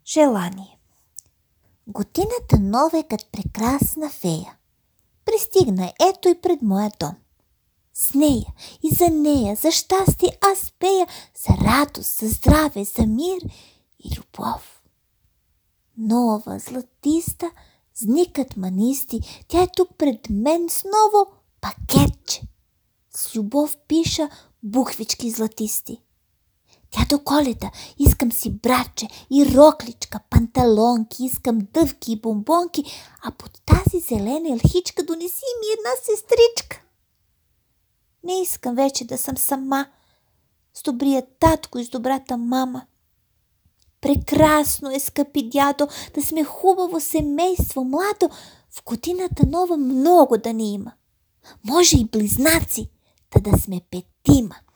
Желание. Годината нова е като прекрасна фея. Пристигна ето и пред моя дом. С нея и за нея, за щастие аз пея, за радост, за здраве, за мир и любов. Нова, златиста, с никът манисти, тя е тук пред мен с ново пакетче. С любов пиша буквички златисти. Тя до Коледа искам си братче и рокличка, панталонки, искам дъвки и бомбонки, а под тази зелена елхичка донеси ми една сестричка. Не искам вече да съм сама, с добрия татко и с добрата мама. Прекрасно е, скъпи дядо, да сме хубаво семейство, младо, в годината нова много да ни има. Може и близнаци, да сме 5.